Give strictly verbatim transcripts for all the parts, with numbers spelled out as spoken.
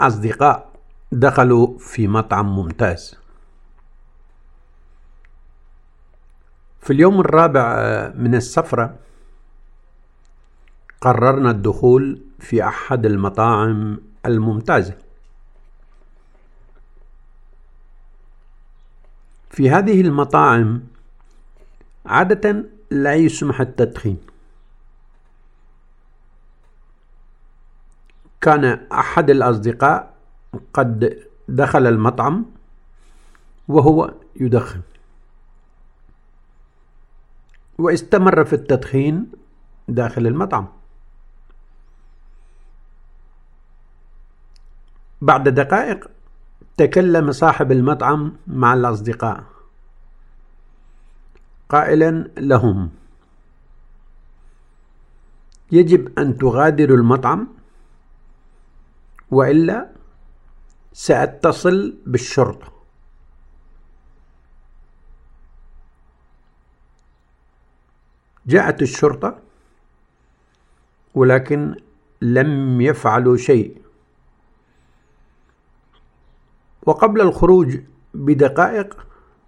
أصدقاء دخلوا في مطعم ممتاز. في اليوم الرابع من السفرة قررنا الدخول في أحد المطاعم الممتازة. في هذه المطاعم عادة لا يسمح التدخين. كان أحد الأصدقاء قد دخل المطعم وهو يدخن، واستمر في التدخين داخل المطعم. بعد دقائق تكلم صاحب المطعم مع الأصدقاء قائلا لهم: يجب أن تغادروا المطعم وإلا سأتصل بالشرطة. جاءت الشرطة ولكن لم يفعلوا شيء، وقبل الخروج بدقائق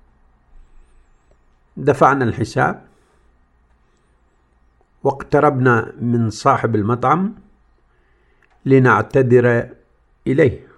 دفعنا الحساب واقتربنا من صاحب المطعم لنعتذر إليه.